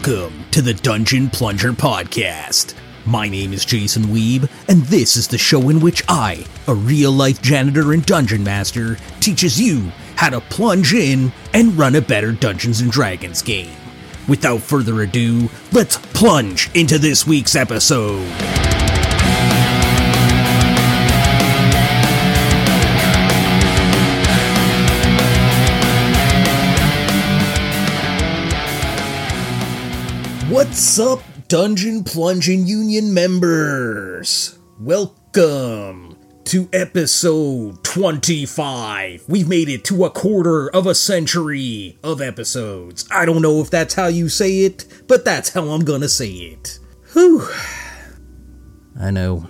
Welcome to the Dungeon Plunger Podcast. My name is Jason Weeb, and this is the show in which I, a real-life janitor and dungeon master, teaches you how to plunge in and run a better Dungeons & Dragons game. Without further ado, let's plunge into this week's episode. What's up, Dungeon Plunging Union members? Welcome to episode 25. We've made it to a quarter of a century of episodes. I don't know if that's how you say it, but that's how I'm gonna say it. Whew. I know.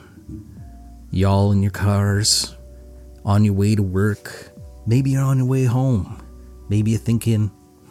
Y'all in your cars, on your way to work, maybe you're on your way home. Maybe you're thinking,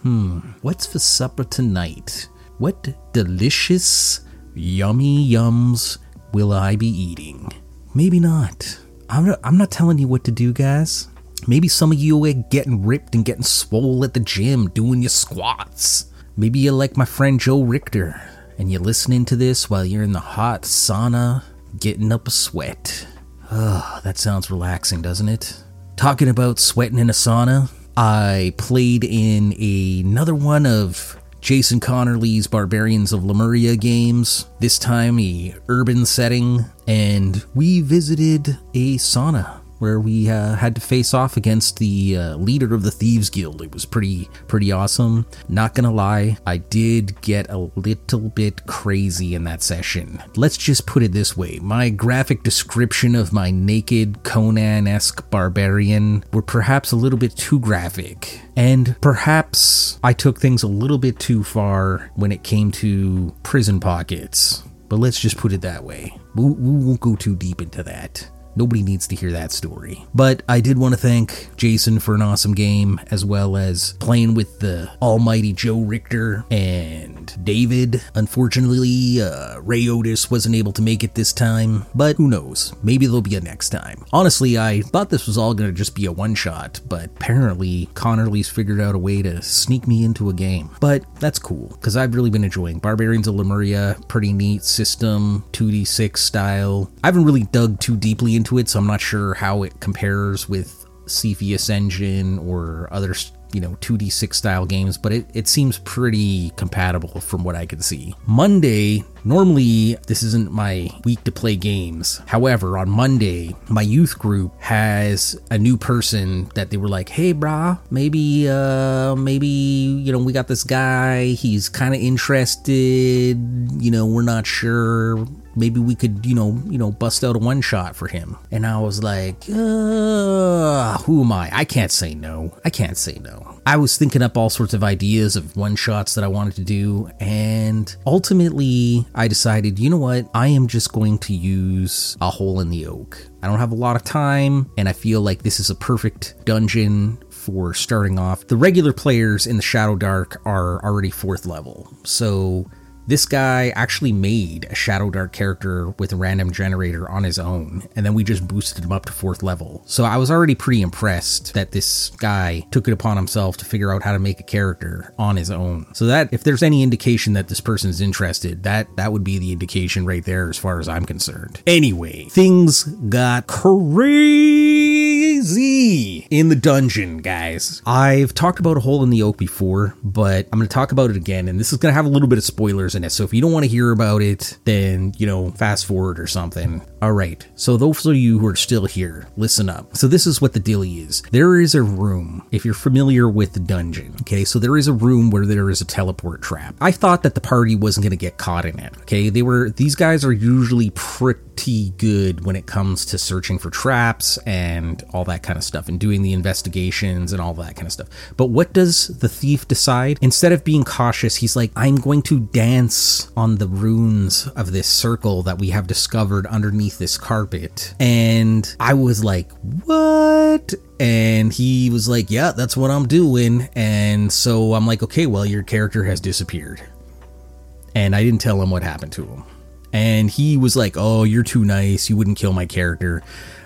what's for supper tonight? What delicious, yummy yums will I be eating? Maybe not. I'm not telling you what to do, guys. Maybe some of you are getting ripped and getting swole at the gym, doing your squats. Maybe you're like my friend Joe Richter, and you're listening to this while you're in the hot sauna, getting up a sweat. Oh, that sounds relaxing, doesn't it? Talking about sweating in a sauna, I played in another one of Jason Connerly's Barbarians of Lemuria games, this time a urban setting, and we visited a sauna where we had to face off against the leader of the Thieves Guild. It was pretty awesome. Not gonna lie, I did get a little bit crazy in that session. Let's just put it this way. My graphic description of my naked Conan-esque barbarian were perhaps a little bit too graphic. And perhaps I took things a little bit too far when it came to prison pockets. But let's just put it that way. We won't go too deep into that. Nobody needs to hear that story. But I did want to thank Jason for an awesome game, as well as playing with the almighty Joe Richter and David. Unfortunately, Ray Otis wasn't able to make it this time, but who knows? Maybe there'll be a next time. Honestly, I thought this was all going to just be a one-shot, but apparently Connerly's figured out a way to sneak me into a game. But that's cool, because I've really been enjoying Barbarians of Lemuria. Pretty neat system, 2d6 style. I haven't really dug too deeply into it, so I'm not sure how it compares with Cepheus Engine or other 2d6 style games, but it seems pretty compatible from what I can see. Monday, normally this isn't my week to play games. However, on Monday, my youth group has a new person that they were like, hey brah, maybe we got this guy, he's kind of interested, we're not sure. Maybe we could, bust out a one-shot for him. And I was like, who am I? I can't say no. I was thinking up all sorts of ideas of one-shots that I wanted to do, and ultimately I decided, you know what? I am just going to use A Hole in the Oak. I don't have a lot of time, and I feel like this is a perfect dungeon for starting off. The regular players in the Shadow Dark are already 4th level, so this guy actually made a Shadow Dark character with a random generator on his own, and then we just boosted him up to 4th level. So I was already pretty impressed that this guy took it upon himself to figure out how to make a character on his own. So that, if there's any indication that this person's interested, that would be the indication right there as far as I'm concerned. Anyway, things got crazy in the dungeon, guys. I've talked about A Hole in the Oak before, but I'm going to talk about it again, and this is going to have a little bit of spoilers in it, so if you don't want to hear about it, then, fast forward or something. Alright, so those of you who are still here, listen up. So this is what the dealie is. There is a room, if you're familiar with the dungeon, okay, so there is a room where there is a teleport trap. I thought that the party wasn't going to get caught in it, okay? These guys are usually pretty good when it comes to searching for traps and all that kind of stuff, and doing the investigations and all that kind of stuff. But what does the thief decide? Instead of being cautious, he's like, I'm going to dance on the runes of this circle that we have discovered underneath this carpet. And I was like, what? And he was like, yeah, that's what I'm doing. And so I'm like, okay, well, your character has disappeared. And I didn't tell him what happened to him. And he was like, oh, you're too nice, you wouldn't kill my character.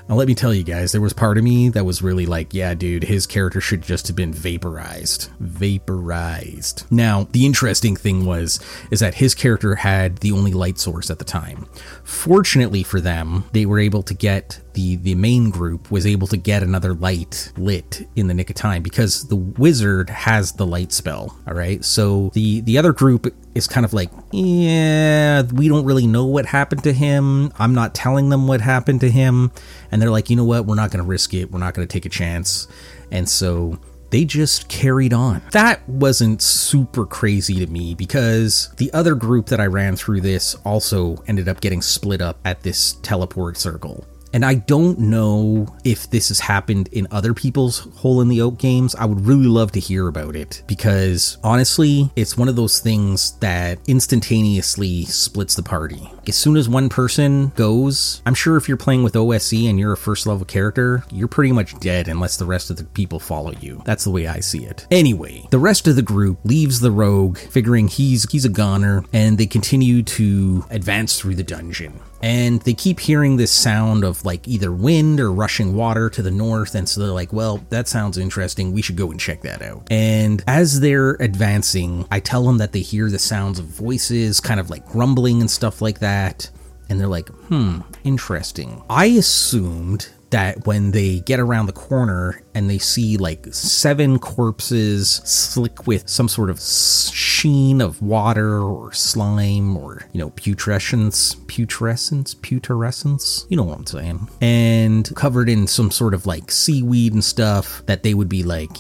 Now, let me tell you guys, there was part of me that was really like, yeah, dude, his character should just have been vaporized. Now, the interesting thing is that his character had the only light source at the time. Fortunately for them, they were able to get the main group was able to get another light lit in the nick of time because the wizard has the light spell. All right. So the other group is kind of like, yeah, we don't really know what happened to him. I'm not telling them what happened to him. And they're like, you know what? We're not going to risk it. We're not going to take a chance. And so they just carried on. That wasn't super crazy to me because the other group that I ran through this also ended up getting split up at this teleport circle. And I don't know if this has happened in other people's Hole in the Oak games. I would really love to hear about it because honestly, it's one of those things that instantaneously splits the party. As soon as one person goes, I'm sure if you're playing with OSE and you're a first level character, you're pretty much dead unless the rest of the people follow you. That's the way I see it. Anyway, the rest of the group leaves the rogue, figuring he's a goner, and they continue to advance through the dungeon. And they keep hearing this sound of like either wind or rushing water to the north. And so they're like, well, that sounds interesting. We should go and check that out. And as they're advancing, I tell them that they hear the sounds of voices, kind of like grumbling and stuff like that. And they're like, interesting. I assumed that when they get around the corner and they see like 7 corpses slick with some sort of sheen of water or slime or, putrescence, you know what I'm saying, and covered in some sort of like seaweed and stuff, that they would be like,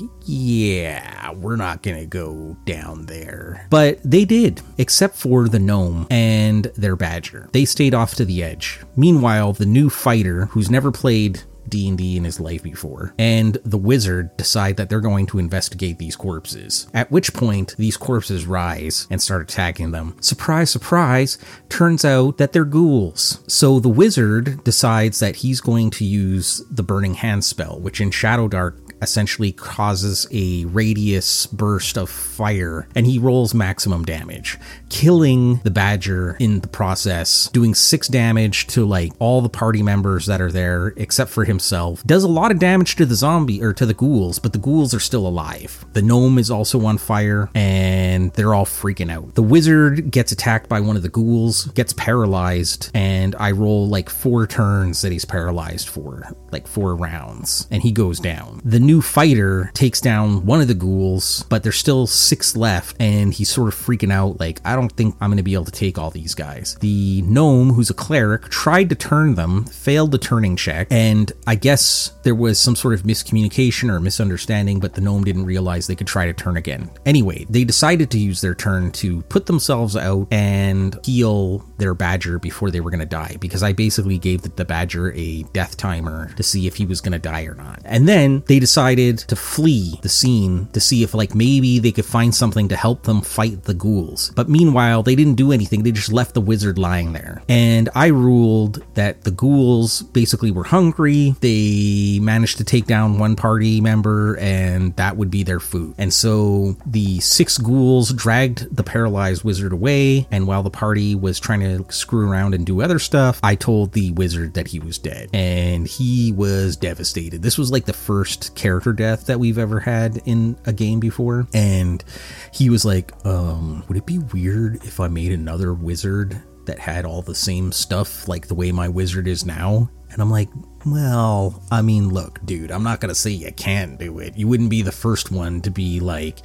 yeah, we're not gonna go down there. But they did, except for the gnome and their badger. They stayed off to the edge. Meanwhile, the new fighter, who's never played D&D in his life before, and the wizard decide that they're going to investigate these corpses. At which point, these corpses rise and start attacking them. Surprise, surprise, turns out that they're ghouls. So the wizard decides that he's going to use the Burning Hand spell, which in Shadowdark essentially causes a radius burst of fire, and he rolls maximum damage, killing the badger in the process, doing 6 damage to like all the party members that are there except for himself. Does a lot of damage to the zombie or to the ghouls, but the ghouls are still alive. The gnome is also on fire and they're all freaking out. The wizard gets attacked by one of the ghouls, gets paralyzed, and I roll like 4 turns that he's paralyzed for, like 4 rounds, and he goes down. The new fighter takes down one of the ghouls, but there's still 6 left, and he's sort of freaking out like, I don't think I'm going to be able to take all these guys. The gnome, who's a cleric, tried to turn them, failed the turning check, and I guess there was some sort of miscommunication or misunderstanding, but the gnome didn't realize they could try to turn again. Anyway, they decided to use their turn to put themselves out and heal their badger before they were going to die, because I basically gave the badger a death timer to see if he was going to die or not. And then they decided to flee the scene to see if like maybe they could find something to help them fight the ghouls. But meanwhile, they didn't do anything. They just left the wizard lying there. And I ruled that the ghouls basically were hungry. They managed to take down one party member, and that would be their food. And so the 6 ghouls dragged the paralyzed wizard away, and while the party was trying to screw around and do other stuff, I told the wizard that he was dead, and he was devastated. This was like the first character death that we've ever had in a game before, and he was like, would it be weird if I made another wizard that had all the same stuff like the way my wizard is now? And I'm like, well, I mean, look, dude, I'm not gonna say you can't do it. You wouldn't be the first one to be like,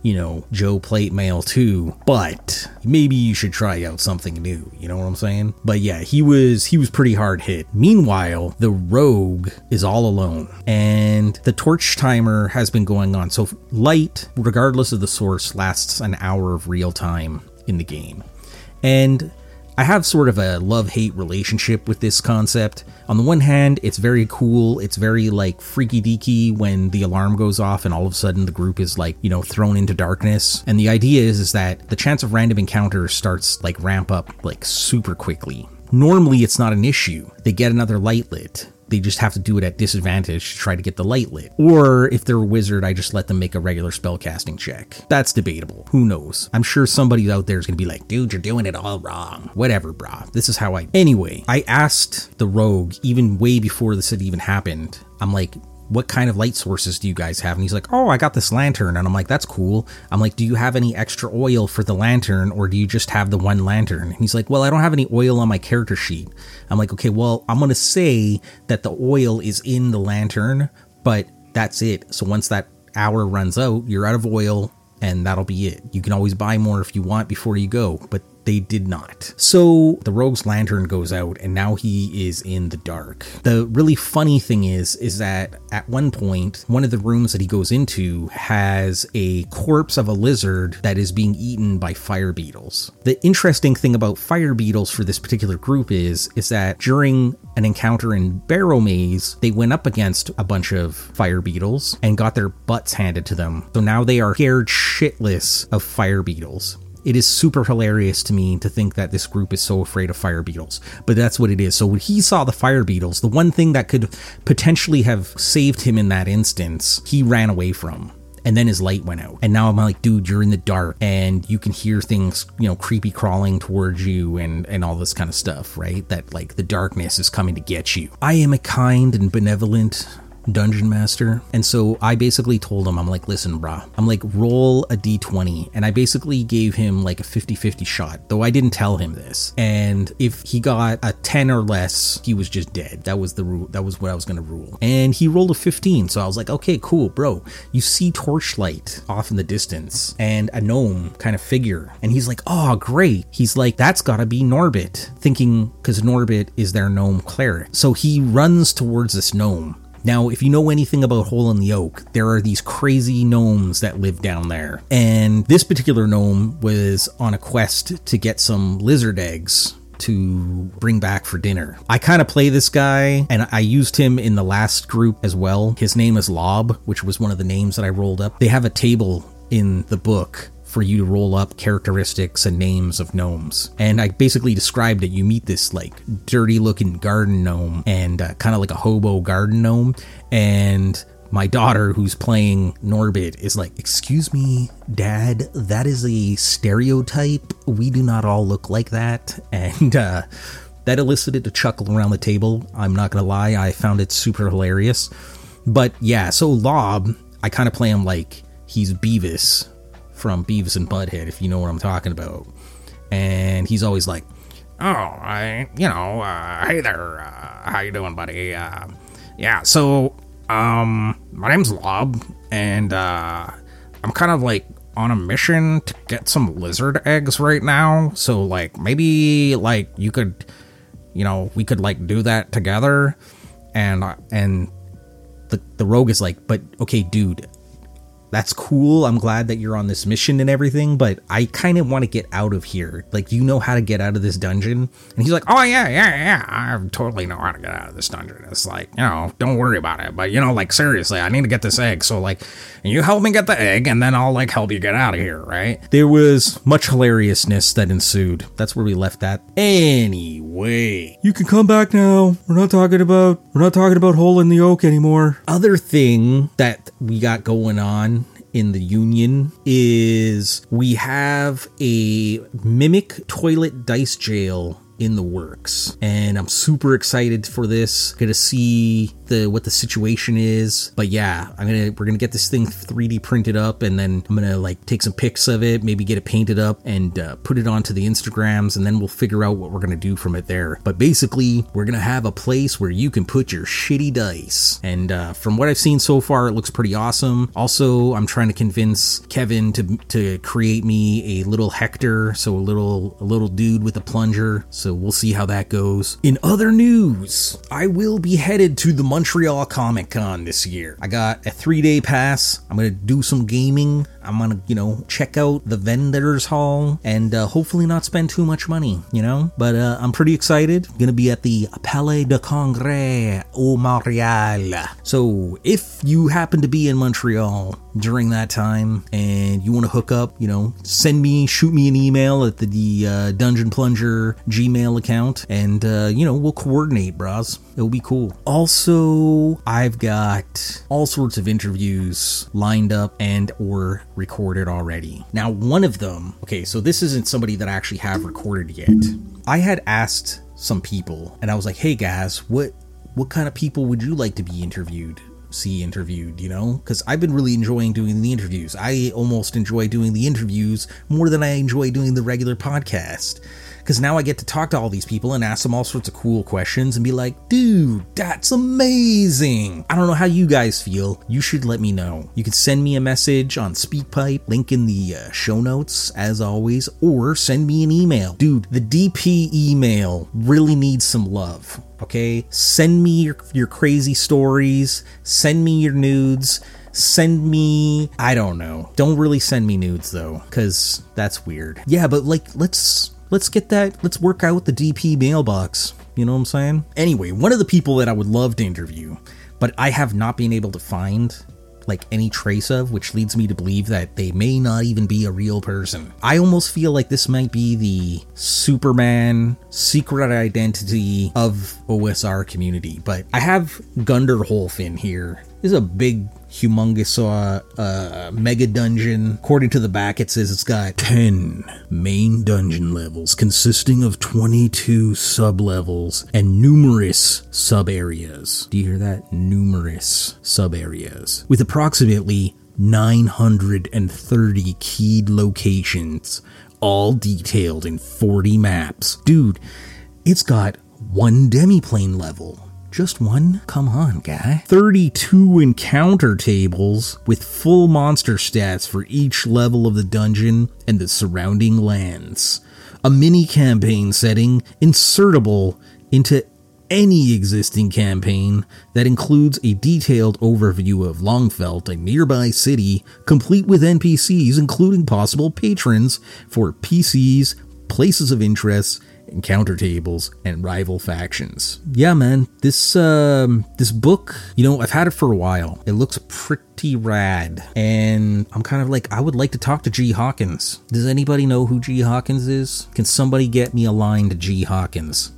Joe Plate Mail 2, but maybe you should try out something new, you know what I'm saying? But yeah, he was pretty hard hit. Meanwhile, the rogue is all alone, and the torch timer has been going on. So light, regardless of the source, lasts an hour of real time in the game. And I have sort of a love-hate relationship with this concept. On the one hand, it's very cool. It's very like freaky deaky when the alarm goes off and all of a sudden the group is like, thrown into darkness. And the idea is that the chance of random encounters starts like ramp up like super quickly. Normally it's not an issue. They get another light lit. they just have to do it at disadvantage to try to get the light lit. Or if they're a wizard, I just let them make a regular spellcasting check. That's debatable. Who knows? I'm sure somebody out there is going to be like, dude, you're doing it all wrong. Whatever, brah. This is how Anyway, I asked the rogue, even way before this had even happened, I'm like, what kind of light sources do you guys have? And he's like, oh, I got this lantern. And I'm like, that's cool. I'm like, do you have any extra oil for the lantern, or do you just have the one lantern? And he's like, well, I don't have any oil on my character sheet. I'm like, okay, well, I'm going to say that the oil is in the lantern, but that's it. So once that hour runs out, you're out of oil, and that'll be it. You can always buy more if you want before you go, but they did not. So the rogue's lantern goes out, and now he is in the dark. The really funny thing is that at one point, one of the rooms that he goes into has a corpse of a lizard that is being eaten by fire beetles. The interesting thing about fire beetles for this particular group is that during an encounter in Barrow Maze, they went up against a bunch of fire beetles and got their butts handed to them. So now they are scared shitless of fire beetles. It is super hilarious to me to think that this group is so afraid of fire beetles, but that's what it is. So when he saw the fire beetles, the one thing that could potentially have saved him in that instance, he ran away from. And then his light went out. And now I'm like, dude, you're in the dark and you can hear things, creepy crawling towards you and all this kind of stuff, right? That like the darkness is coming to get you. I am a kind and benevolent dungeon master, and so I basically told him, I'm like, listen, brah, I'm like, roll a d20, and I basically gave him like a 50-50 shot, though I didn't tell him this, and if he got a 10 or less, he was just dead. That was the rule. That was what I was gonna rule, and he rolled a 15, so I was like, okay, cool, bro. You see torchlight off in the distance and a gnome kind of figure, and he's like, oh, great. He's like, that's gotta be Norbit, thinking because Norbit is their gnome cleric. So he runs towards this gnome. Now, if you know anything about Hole in the Oak, there are these crazy gnomes that live down there. And this particular gnome was on a quest to get some lizard eggs to bring back for dinner. I kind of play this guy, and I used him in the last group as well. His name is Lob, which was one of the names that I rolled up. They have a table in the book for you to roll up characteristics and names of gnomes. And I basically described it. You meet this like dirty looking garden gnome and kind of like a hobo garden gnome. And my daughter, who's playing Norbit, is like, excuse me, Dad, that is a stereotype. We do not all look like that. And that elicited a chuckle around the table. I'm not going to lie. I found it super hilarious. But yeah, so Lob, I kind of play him like he's Beavis from Beavis and Butthead, if you know what I'm talking about. And he's always like, oh, hey there, how you doing, buddy? Yeah, so, my name's Lob, and, I'm kind of, like, on a mission to get some lizard eggs right now, so, like, maybe, like, you could, we could, like, do that together, and the rogue is like, but, okay, dude, that's cool. I'm glad that you're on this mission and everything, but I kind of want to get out of here. Like, do you know how to get out of this dungeon? And he's like, oh, yeah. I totally know how to get out of this dungeon. It's like, don't worry about it. But, like, seriously, I need to get this egg. So, like, you help me get the egg, and then I'll, like, help you get out of here, right? There was much hilariousness that ensued. That's where we left that. Anyway, you can come back now. We're not talking about Hole in the Oak anymore. Other thing that we got going on in the Union is we have a Mimic Toilet Dice Jail in the works, and I'm super excited for this. Gonna see what the situation is, but yeah, we're gonna get this thing 3D printed up, and then I'm gonna like take some pics of it, maybe get it painted up and put it onto the Instagrams, and then we'll figure out what we're gonna do from it there. But basically, we're gonna have a place where you can put your shitty dice, and from what I've seen so far, it looks pretty awesome. Also, I'm trying to convince Kevin to create me a little Hector, so a little dude with a plunger. So we'll see how that goes. In other news, I will be headed to the Montreal Comic Con this year. I got a 3-day pass. I'm going to do some gaming. I'm gonna, check out the vendors hall and hopefully not spend too much money, But I'm pretty excited. Gonna be at the Palais de Congrès au Montréal. So if you happen to be in Montreal during that time and you want to hook up, shoot me an email at the Dungeon Plunger Gmail account and, we'll coordinate, bros. It'll be cool. Also, I've got all sorts of interviews lined up and or recorded already. Now, one of them, okay, so this isn't somebody that I actually have recorded yet. I had asked some people and I was like, hey guys, what kind of people would you like to be interviewed? Because I've been really enjoying doing the interviews. I almost enjoy doing the interviews more than I enjoy doing the regular podcast. Because now I get to talk to all these people and ask them all sorts of cool questions and be like, dude, that's amazing. I don't know how you guys feel. You should let me know. You can send me a message on SpeakPipe, link in the show notes, as always, or send me an email. Dude, the DP email really needs some love, okay? Send me your crazy stories. Send me your nudes. Send me, I don't know. Don't really send me nudes, though, because that's weird. Yeah, but, let's get that, let's work out the DP mailbox. You know what I'm saying? Anyway, one of the people that I would love to interview, but I have not been able to find, any trace of, which leads me to believe that they may not even be a real person. I almost feel like this might be the Superman secret identity of OSR community, but I have Gunderholfin here. This is a big, humongous mega dungeon. According to the back, it says it's got 10 main dungeon levels consisting of 22 sub-levels and numerous sub-areas. Do you hear that? Numerous sub-areas. With approximately 930 keyed locations, all detailed in 40 maps. Dude, it's got one demiplane level. Just one? Come on, guy. 32 encounter tables with full monster stats for each level of the dungeon and the surrounding lands. A mini campaign setting insertable into any existing campaign that includes a detailed overview of Longfelt, a nearby city, complete with NPCs, including possible patrons for PCs, places of interest, encounter tables, and rival factions. Yeah, man, this book, I've had it for a while. It looks pretty rad, and I'm kind of I would like to talk to G. Hawkins. Does anybody know who G. Hawkins is? Can somebody get me a line to G. Hawkins?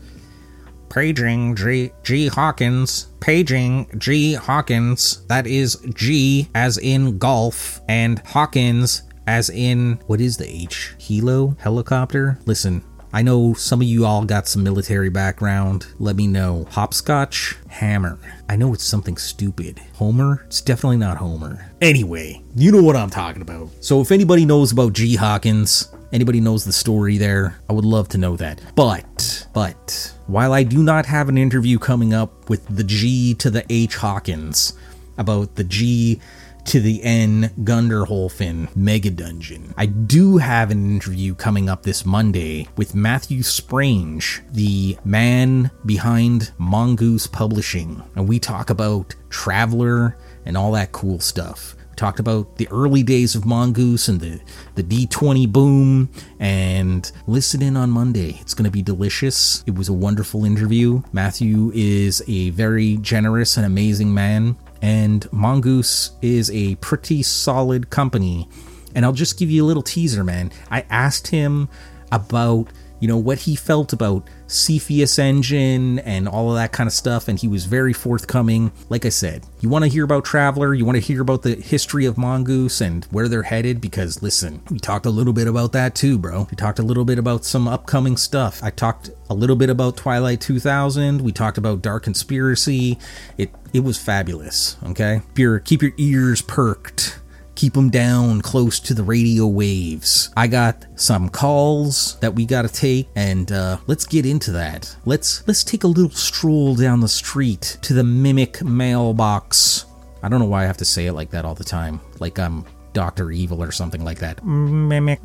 Paging G. Hawkins. Paging G. Hawkins. That is G as in golf, and Hawkins as in, what is the H? Helicopter? Listen, I know some of you all got some military background. Let me know. Hopscotch? Hammer. I know it's something stupid. Homer? It's definitely not Homer. Anyway, you know what I'm talking about. So if anybody knows about G. Hawkins, anybody knows the story there, I would love to know that. But, while I do not have an interview coming up with the G to the H. Hawkins about the G to the N Gunderholfin Mega Dungeon, I do have an interview coming up this Monday with Matthew Sprange, the man behind Mongoose Publishing, and we talk about Traveler and all that cool stuff. We talked about the early days of Mongoose and the D20 boom, and listen in on Monday. It's going to be delicious. It was a wonderful interview. Matthew is a very generous and amazing man, and Mongoose is a pretty solid company. And I'll just give you a little teaser, man. I asked him about, what he felt about Cepheus Engine and all of that kind of stuff, and he was very forthcoming. Like I said, you want to hear about Traveler, you want to hear about the history of Mongoose and where they're headed, because listen, we talked a little bit about that too, bro. We talked a little bit about some upcoming stuff. I talked a little bit about Twilight 2000. We talked about Dark Conspiracy. It was fabulous, okay? Keep your ears perked. Keep them down close to the radio waves. I got some calls that we got to take, and let's get into that. Let's take a little stroll down the street to the Mimic mailbox. I don't know why I have to say it like that all the time, like I'm Dr. Evil or something like that. Mimic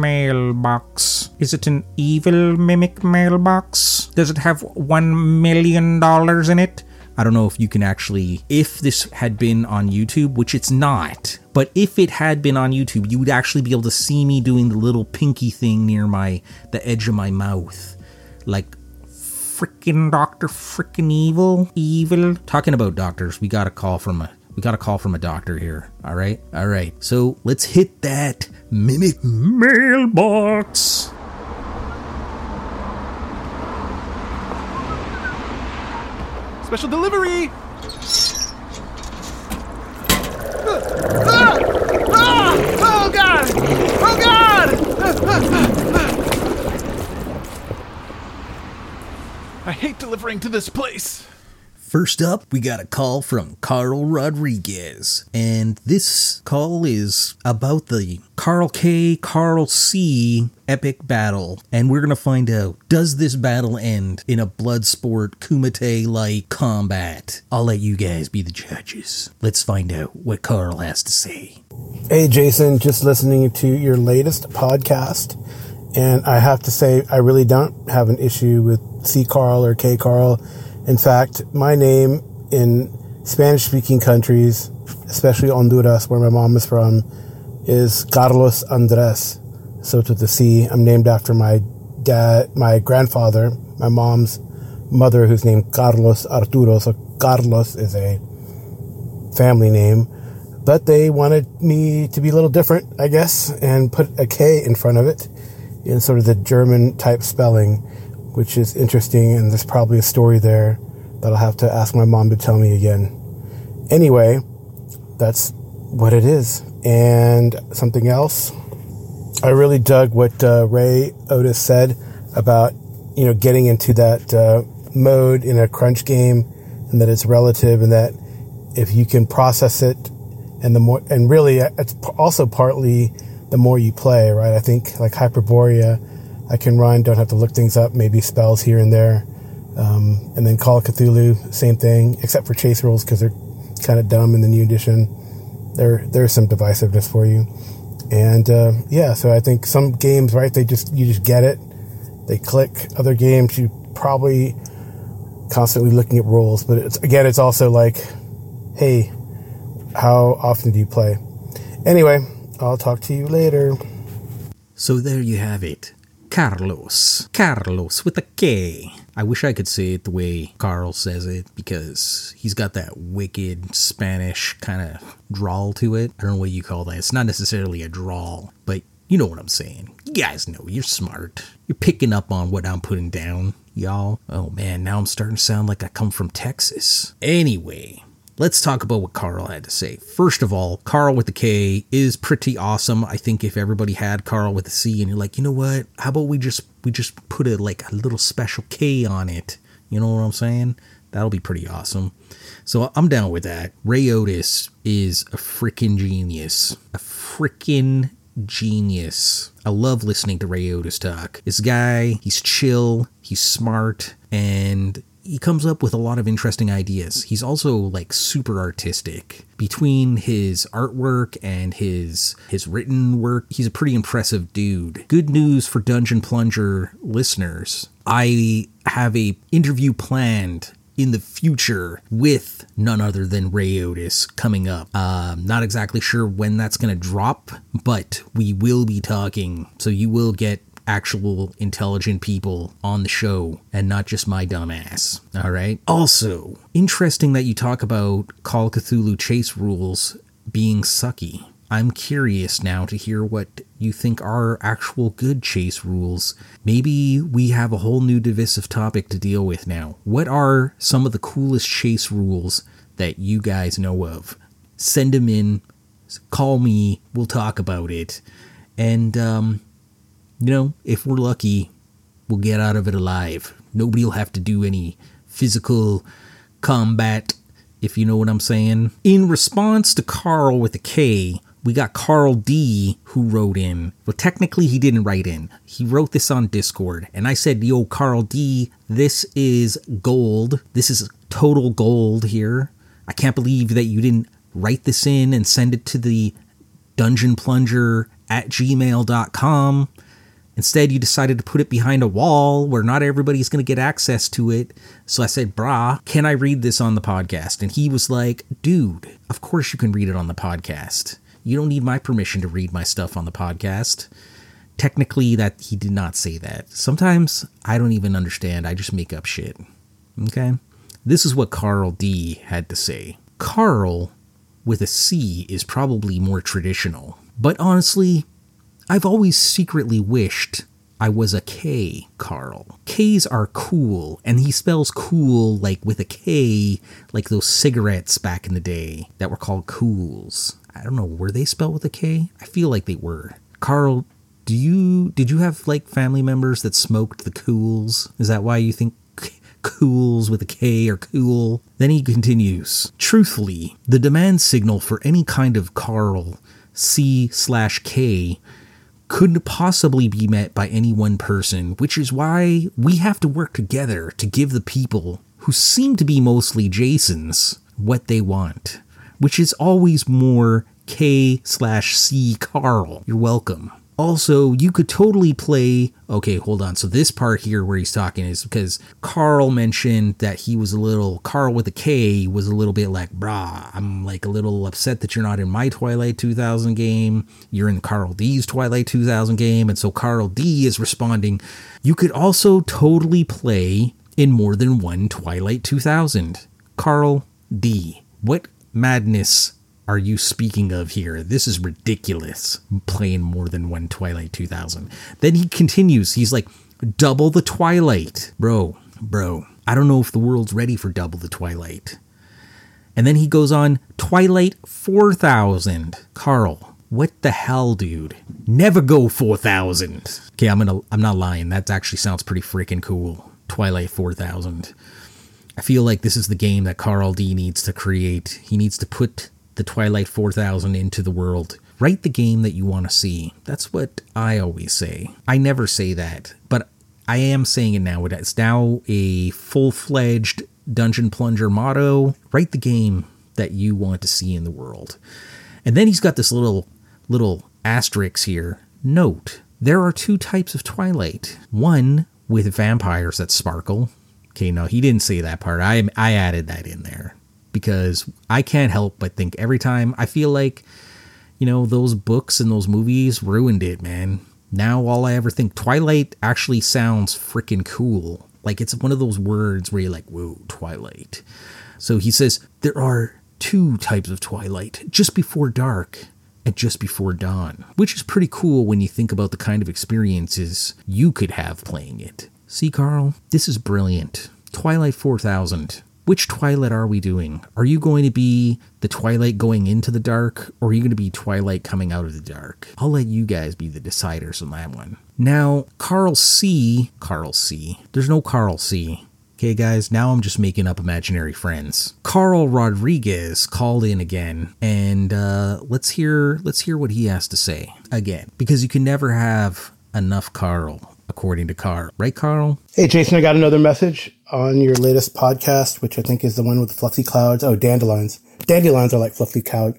mailbox. Is it an evil Mimic mailbox? Does it have $1 million in it? I don't know if you can actually, if this had been on YouTube, which it's not, But if it had been on YouTube, you would actually be able to see me doing the little pinky thing near the edge of my mouth. Like, frickin' Dr. Frickin' Evil. Talking about doctors, we got a call from a doctor here. All right. So let's hit that Mimic mailbox. Special delivery. Oh God! Oh God! I hate delivering to this place. First up, we got a call from Carl Rodriguez, and this call is about the Carl K, Carl C epic battle, and we're gonna find out, does this battle end in a Bloodsport Kumite-like combat? I'll let you guys be the judges. Let's find out what Carl has to say. Hey Jason, just listening to your latest podcast, and I have to say I really don't have an issue with C Carl or K Carl. In fact, my name in Spanish-speaking countries, especially Honduras, where my mom is from, is Carlos Andres. So to the C, I'm named after my grandfather, my mom's mother, who's named Carlos Arturo. So Carlos is a family name. But they wanted me to be a little different, I guess, and put a K in front of it in sort of the German-type spelling, which is interesting, and there's probably a story there that I'll have to ask my mom to tell me again. Anyway, that's what it is. And something else, I really dug what Ray Otis said about, getting into that mode in a crunch game, and that it's relative, and that if you can process it, and really it's also partly the more you play, right? I think like Hyperborea, I can run, don't have to look things up, maybe spells here and there. And then Call of Cthulhu, same thing, except for chase rules because they're kind of dumb in the new edition. There's some divisiveness for you. And so I think some games, right, you just get it. They click. Other games, you probably constantly looking at rules. But it's also like, hey, how often do you play? Anyway, I'll talk to you later. So there you have it. Carlos with a K. I wish I could say it the way Carl says it, because he's got that wicked Spanish kind of drawl to it. I don't know what you call that. It's not necessarily a drawl, but you know what I'm saying. You guys know, you're smart. You're picking up on what I'm putting down, y'all. Oh man, now I'm starting to sound like I come from Texas. Anyway, let's talk about what Carl had to say. First of all, Carl with the K is pretty awesome. I think if everybody had Carl with the C and you're like, you know what? How about we just put a little special K on it? You know what I'm saying? That'll be pretty awesome. So I'm down with that. Ray Otis is a freaking genius. I love listening to Ray Otis talk. This guy, he's chill, he's smart, and he comes up with a lot of interesting ideas. He's also super artistic. Between his artwork and his written work, he's a pretty impressive dude. Good news for Dungeon Plunger listeners. I have a interview planned in the future with none other than Ray Otis coming up. Not exactly sure when that's going to drop, but we will be talking. So you will get actual intelligent people on the show and not just my dumb ass. All right. Also, interesting that you talk about Call of Cthulhu chase rules being sucky. I'm curious now to hear what you think are actual good chase rules. Maybe we have a whole new divisive topic to deal with now. What are some of the coolest chase rules that you guys know of? Send them in. Call me. We'll talk about it. And, if we're lucky, we'll get out of it alive. Nobody will have to do any physical combat, if you know what I'm saying. In response to Carl with a K, we got Carl D, who wrote in. Well, technically he didn't write in. He wrote this on Discord, and I said, yo, Carl D, this is gold. This is total gold here. I can't believe that you didn't write this in and send it to the dungeonplunger@gmail.com. Instead, you decided to put it behind a wall where not everybody's going to get access to it. So I said, brah, can I read this on the podcast? And he was like, dude, of course you can read it on the podcast. You don't need my permission to read my stuff on the podcast. Technically, that he did not say that. Sometimes I don't even understand. I just make up shit. Okay? This is what Carl D had to say. Carl, with a C, is probably more traditional. But honestly, I've always secretly wished I was a K Carl. K's are cool, and he spells cool like with a K, like those cigarettes back in the day that were called Cools. I don't know, were they spelled with a K? I feel like they were. Carl, did you have like family members that smoked the Cools? Is that why you think Cools with a K are cool? Then he continues, truthfully, the demand signal for any kind of Carl C/K couldn't possibly be met by any one person, which is why we have to work together to give the people, who seem to be mostly Jasons, what they want, which is always more K/C Carl. You're welcome. Also, you could totally play... Okay, hold on. So this part here where he's talking is because Carl mentioned that he was a little... Carl with a K was a little bit like, brah, I'm like a little upset that you're not in my Twilight 2000 game. You're in Carl D's Twilight 2000 game. And so Carl D is responding, you could also totally play in more than one Twilight 2000. Carl D. What madness are you speaking of here? This is ridiculous, playing more than one Twilight 2000. Then he continues, he's like, double the Twilight. Bro, I don't know if the world's ready for double the Twilight. And then he goes on, Twilight 4000. Carl, what the hell, dude? Never go 4000. Okay, I'm not lying. That actually sounds pretty freaking cool. Twilight 4000. I feel like this is the game that Carl D needs to create. He needs to put the Twilight 4000 into the world. Write the game that you want to see. That's what I always say. I never say that, but I am saying it now. It's now a full-fledged Dungeon Plunger motto. Write the game that you want to see in the world. And then he's got this little asterisk here. Note, there are two types of Twilight. One with vampires that sparkle. Okay, no, he didn't say that part. I added that in there. Because I can't help but think every time, I feel like, those books and those movies ruined it, man. Now all I ever think, Twilight actually sounds freaking cool. Like it's one of those words where you're like, whoa, Twilight. So he says, there are two types of Twilight, just before dark and just before dawn. Which is pretty cool when you think about the kind of experiences you could have playing it. See, Carl, this is brilliant. Twilight 4000. Which Twilight are we doing? Are you going to be the Twilight going into the dark, or are you going to be Twilight coming out of the dark? I'll let you guys be the deciders on that one. Now, Carl C. There's no Carl C. Okay, guys, now I'm just making up imaginary friends. Carl Rodriguez called in again, and let's hear what he has to say again, because you can never have enough Carl. According to Carl. Right, Carl? Hey, Jason, I got another message on your latest podcast, which I think is the one with the fluffy clouds. Oh, dandelions. Dandelions are like fluffy clouds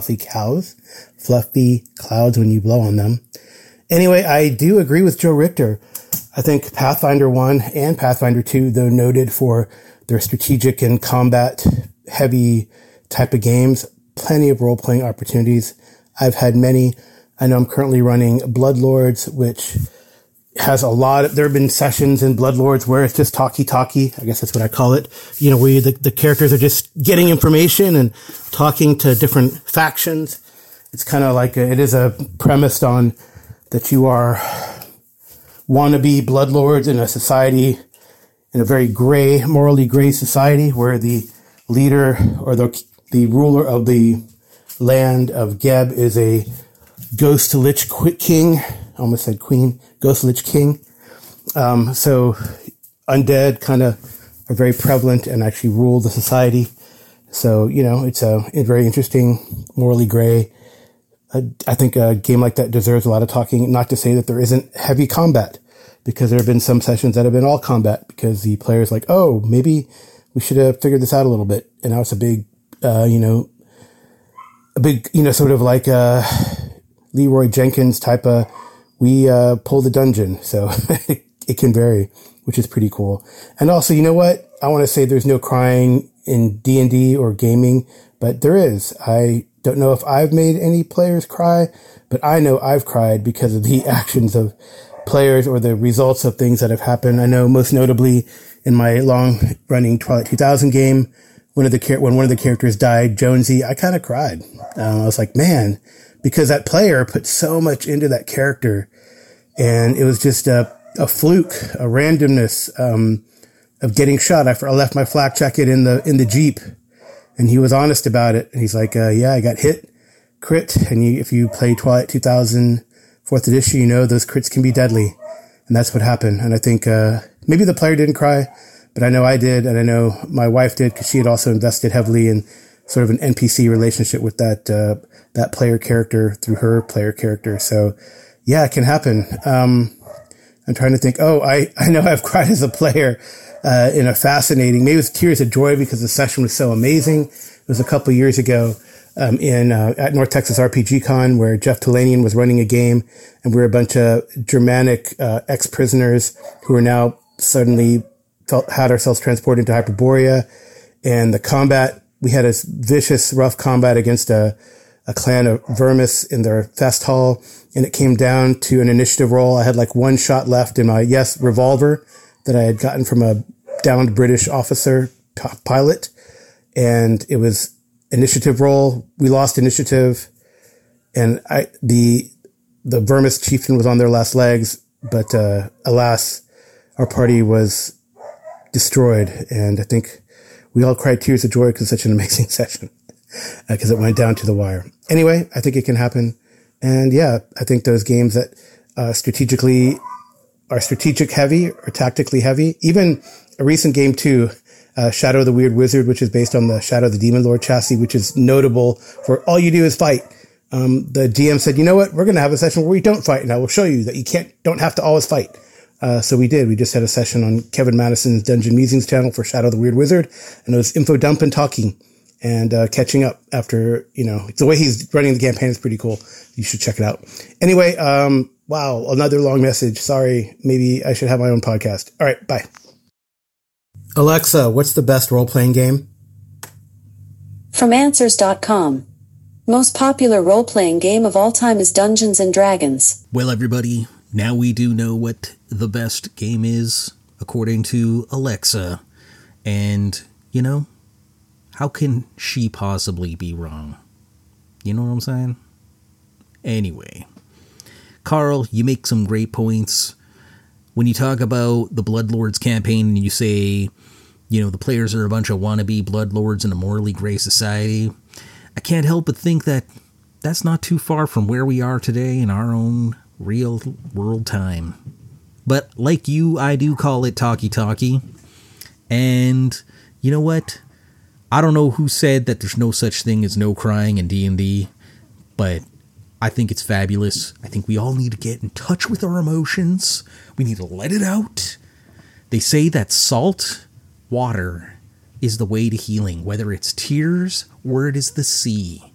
when you blow on them. Anyway, I do agree with Joe Richter. I think Pathfinder 1 and Pathfinder 2, though noted for their strategic and combat heavy type of games, plenty of role-playing opportunities. I've had many. I know I'm currently running Bloodlords, which has there have been sessions in Bloodlords where it's just talkie. I guess that's what I call it. Where the characters are just getting information and talking to different factions. It's kind of like it is a premised on that you are wannabe Bloodlords in a society, in a very morally gray society where the leader or the ruler of the land of Geb is a Ghost Lich King. I almost said queen. Ghost Lich King. So undead kind of are very prevalent and actually rule the society. So, it's a very interesting, morally gray. I think a game like that deserves a lot of talking, not to say that there isn't heavy combat, because there have been some sessions that have been all combat because the player's like, oh, maybe we should have figured this out a little bit. And now it's a big, sort of like Leroy Jenkins type of, we pull the dungeon. So it can vary, which is pretty cool. And also, you know what? I want to say there's no crying in D&D or gaming, but there is. I don't know if I've made any players cry, but I know I've cried because of the actions of players or the results of things that have happened. I know most notably in my long-running Twilight 2000 game, when one of the characters died, Jonesy, I kind of cried. I was like, man, because that player put so much into that character, and it was just a fluke, a randomness of getting shot. I left my flak jacket in the Jeep, and he was honest about it. And he's like, yeah, I got hit, crit, and if you play Twilight 2000 4th edition, you know those crits can be deadly, and that's what happened. And I think maybe the player didn't cry, but I know I did, and I know my wife did, because she had also invested heavily in sort of an NPC relationship with that player character through her player character. So yeah, it can happen. I'm trying to think. Oh, I know I've cried as a player in a fascinating, maybe it was tears of joy because the session was so amazing. It was a couple years ago at North Texas RPG Con, where Jeff Talanian was running a game, and we were a bunch of Germanic ex-prisoners who are now suddenly had ourselves transported into Hyperborea. And the combat, we had a vicious, rough combat against a clan of Vermis in their fest hall, and it came down to an initiative roll. I had like one shot left in my revolver that I had gotten from a downed British officer pilot, and it was initiative roll. We lost initiative, and the Vermis chieftain was on their last legs, but alas, our party was destroyed, and I think we all cried tears of joy because it's such an amazing session, because it went down to the wire. Anyway, I think it can happen. And yeah, I think those games that are strategic heavy or tactically heavy, even a recent game too, Shadow of the Weird Wizard, which is based on the Shadow of the Demon Lord chassis, which is notable for all you do is fight. The GM said, you know what, we're going to have a session where we don't fight, and I will show you that you don't have to always fight. So we did. We just had a session on Kevin Madison's Dungeon Musings channel for Shadow of the Weird Wizard, and it was info dump and talking and catching up after, the way he's running the campaign is pretty cool. You should check it out. Anyway, wow, another long message. Sorry, maybe I should have my own podcast. All right, bye. Alexa, what's the best role-playing game? From Answers.com. Most popular role-playing game of all time is Dungeons & Dragons. Well, everybody, now we do know what the best game is, according to Alexa. And, how can she possibly be wrong? You know what I'm saying? Anyway, Carl, you make some great points. When you talk about the Bloodlords campaign and you say, the players are a bunch of wannabe Bloodlords in a morally gray society, I can't help but think that that's not too far from where we are today in our own real world time. But like you, I do call it talkie-talkie. And you know what? I don't know who said that there's no such thing as no crying in D&D, but I think it's fabulous. I think we all need to get in touch with our emotions. We need to let it out. They say that salt water is the way to healing, whether it's tears or it is the sea.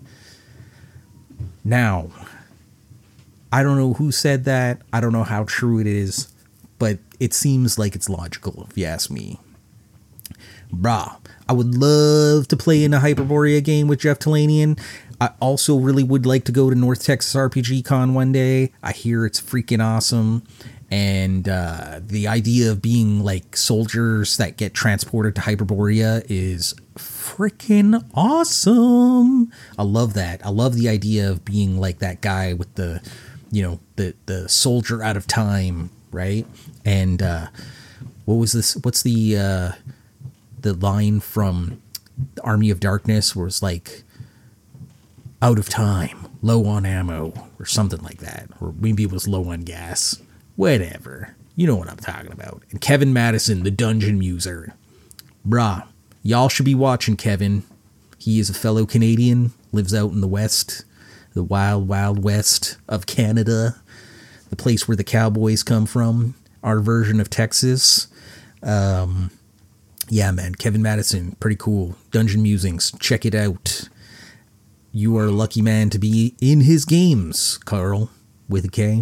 Now, I don't know who said that. I don't know how true it is, but it seems like it's logical, if you ask me. Brah, I would love to play in a Hyperborea game with Jeff Talanian. I also really would like to go to North Texas RPG Con one day. I hear it's freaking awesome. And the idea of being like soldiers that get transported to Hyperborea is freaking awesome. I love that. I love the idea of being like that guy with the soldier out of time, right? And what was this? What's the line from the Army of Darkness where it's like, out of time, low on ammo, or something like that. Or maybe it was low on gas. Whatever. You know what I'm talking about. And Kevin Madison, the Dungeon Muser. Brah, y'all should be watching Kevin. He is a fellow Canadian, lives out in the West, the wild, wild West of Canada, the place where the cowboys come from, our version of Texas. Yeah, man, Kevin Madison, pretty cool. Dungeon Musings, check it out. You are a lucky man to be in his games, Carl, with a K.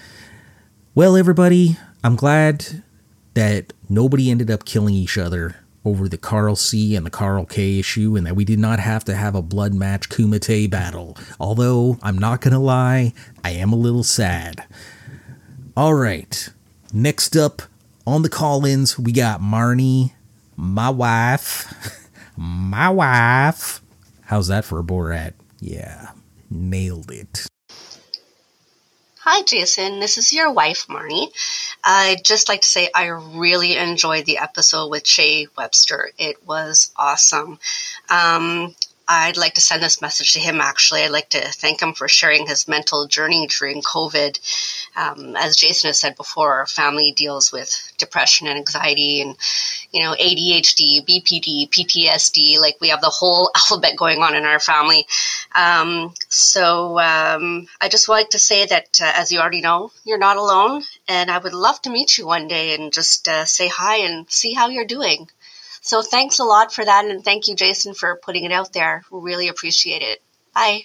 Well, everybody, I'm glad that nobody ended up killing each other over the Carl C and the Carl K issue, and that we did not have to have a blood match Kumite battle. Although, I'm not gonna lie, I am a little sad. Alright, next up on the call-ins, we got Marnie, my wife. My wife. How's that for a Borat? Yeah, nailed it. Hi, Jason. This is your wife, Marnie. I'd just like to say I really enjoyed the episode with Shay Webster. It was awesome. I'd like to send this message to him, actually. I'd like to thank him for sharing his mental journey during COVID. As Jason has said before, our family deals with depression and anxiety and, ADHD, BPD, PTSD. Like, we have the whole alphabet going on in our family. So I just like to say that, as you already know, you're not alone. And I would love to meet you one day and just say hi and see how you're doing. So thanks a lot for that, and thank you, Jason, for putting it out there. We really appreciate it. Bye.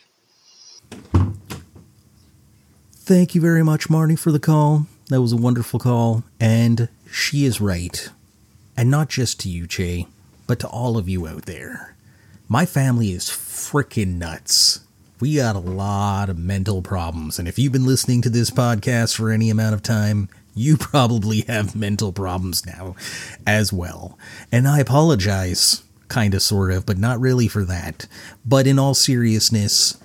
Thank you very much, Marnie, for the call. That was a wonderful call, and she is right. And not just to you, Che, but to all of you out there. My family is frickin' nuts. We got a lot of mental problems, and if you've been listening to this podcast for any amount of time, you probably have mental problems now as well. And I apologize, kinda, sort of, but not really for that. But in all seriousness,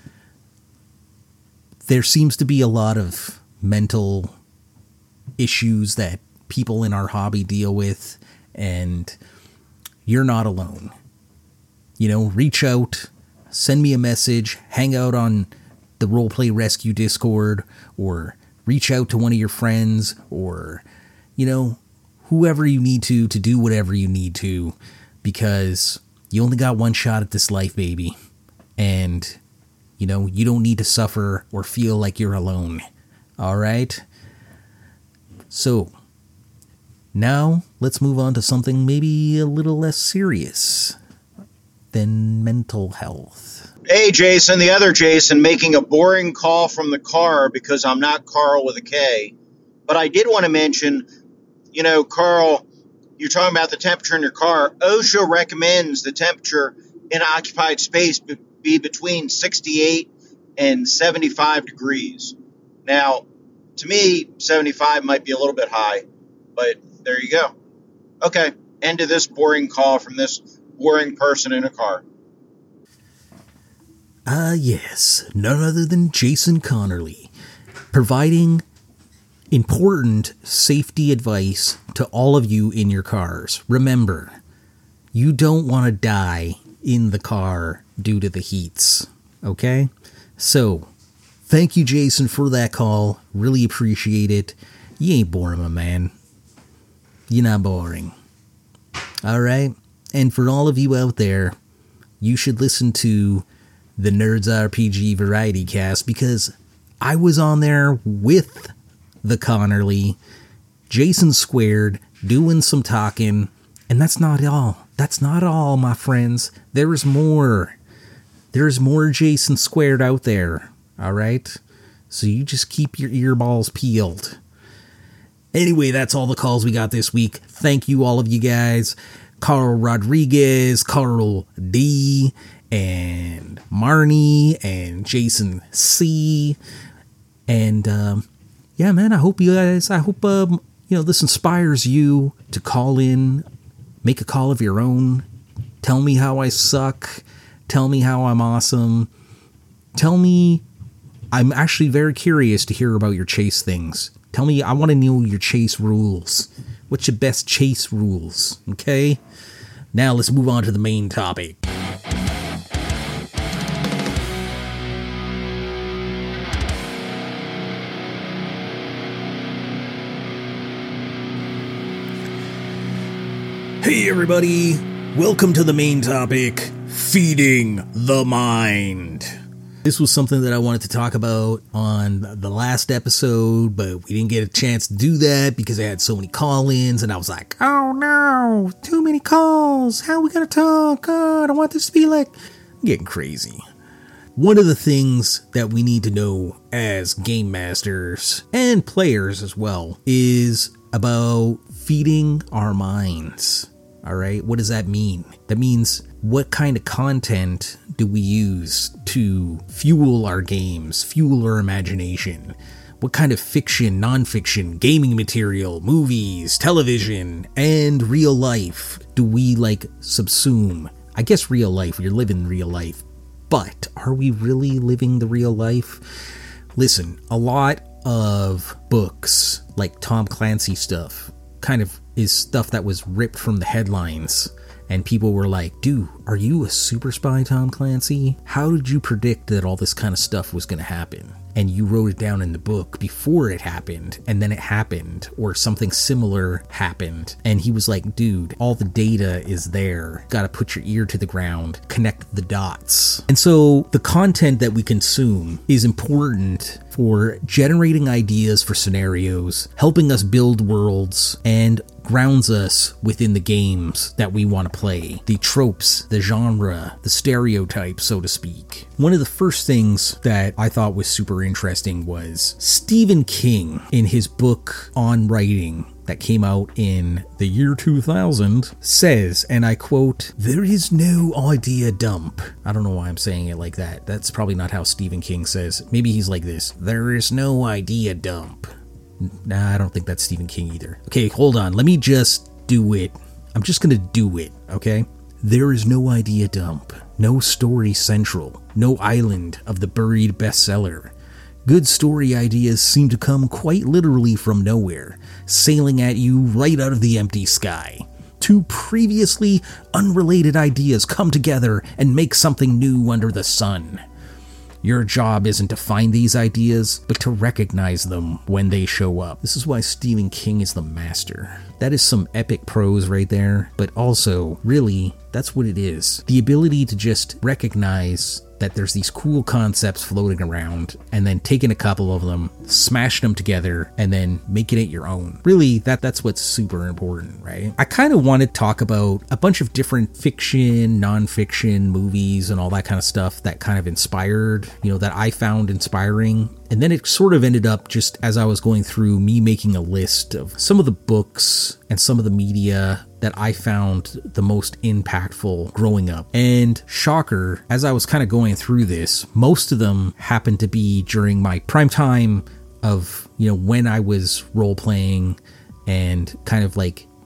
there seems to be a lot of mental issues that people in our hobby deal with, and you're not alone. Reach out, send me a message, hang out on the Roleplay Rescue Discord, or reach out to one of your friends, or, whoever you need to do whatever you need to, because you only got one shot at this life, baby. And, you don't need to suffer or feel like you're alone. Alright? So, now let's move on to something maybe a little less serious than mental health. Hey, Jason, the other Jason, making a boring call from the car because I'm not Carl with a K. But I did want to mention, Carl, you're talking about the temperature in your car. OSHA recommends the temperature in occupied space be between 68 and 75 degrees. Now, to me, 75 might be a little bit high, but there you go. Okay, end of this boring call from this boring person in a car. Yes, none other than Jason Connerly, providing important safety advice to all of you in your cars. Remember, you don't want to die in the car due to the heats, okay? So, thank you, Jason, for that call. Really appreciate it. You ain't boring, my man. You're not boring. Alright? And for all of you out there, you should listen to the Nerds RPG Variety Cast, because I was on there with the Connerly, Jason Squared, doing some talking, and that's not all. That's not all, my friends. There's more. There's more Jason Squared out there, alright? So you just keep your earballs peeled. Anyway, that's all the calls we got this week. Thank you, all of you guys. Carl Rodriguez, Carl D., and Marnie, and Jason C. And, yeah, man, I hope this inspires you to call in, make a call of your own, tell me how I suck, tell me how I'm awesome, tell me, I'm actually very curious to hear about your chase things. Tell me, I want to know your chase rules. What's your best chase rules, okay? Now let's move on to the main topic. Hey everybody, welcome to the main topic, feeding the mind. This was something that I wanted to talk about on the last episode, but we didn't get a chance to do that because I had so many call-ins, and I was like, oh no, too many calls, how are we gonna talk? Oh, I don't want this to be like, I'm getting crazy. One of the things that we need to know as game masters, and players as well, is about feeding our minds. All right, what does that mean? That means what kind of content do we use to fuel our games, fuel our imagination? What kind of fiction, nonfiction, gaming material, movies, television, and real life do we subsume? I guess real life, you're living real life, but are we really living the real life? Listen, a lot of books, like Tom Clancy stuff, kind of is stuff that was ripped from the headlines. And people were like, dude, are you a super spy, Tom Clancy? How did you predict that all this kind of stuff was going to happen? And you wrote it down in the book before it happened, and then it happened, or something similar happened. And he was like, dude, all the data is there. Got to put your ear to the ground, connect the dots. And so the content that we consume is important for generating ideas for scenarios, helping us build worlds, and grounds us within the games that we want to play. The tropes, the genre, the stereotypes, so to speak. One of the first things that I thought was super interesting was Stephen King, in his book on writing that came out in the year 2000, says, and I quote, "There is no idea dump." I don't know why I'm saying it like that. That's probably not how Stephen King says. Maybe he's like this. There is no idea dump. Nah, I don't think that's Stephen King either. Okay, hold on. Let me just do it. I'm just gonna do it, okay? There is no idea dump. No story central. No island of the buried bestseller. Good story ideas seem to come quite literally from nowhere, sailing at you right out of the empty sky. Two previously unrelated ideas come together and make something new under the sun. Your job isn't to find these ideas, but to recognize them when they show up. This is why Stephen King is the master. That is some epic prose right there, but also, really, that's what it is. The ability to just recognize that there's these cool concepts floating around, and then taking a couple of them, smashing them together, and then making it your own. Really, that's what's super important, right? I kind of want to talk about a bunch of different fiction, non-fiction movies and all that kind of stuff that kind of inspired, that I found inspiring. And then it sort of ended up, just as I was going through, me making a list of some of the books and some of the media that I found the most impactful growing up. And shocker, as I was kind of going through this, most of them happened to be during my prime time of, when I was role-playing and kind of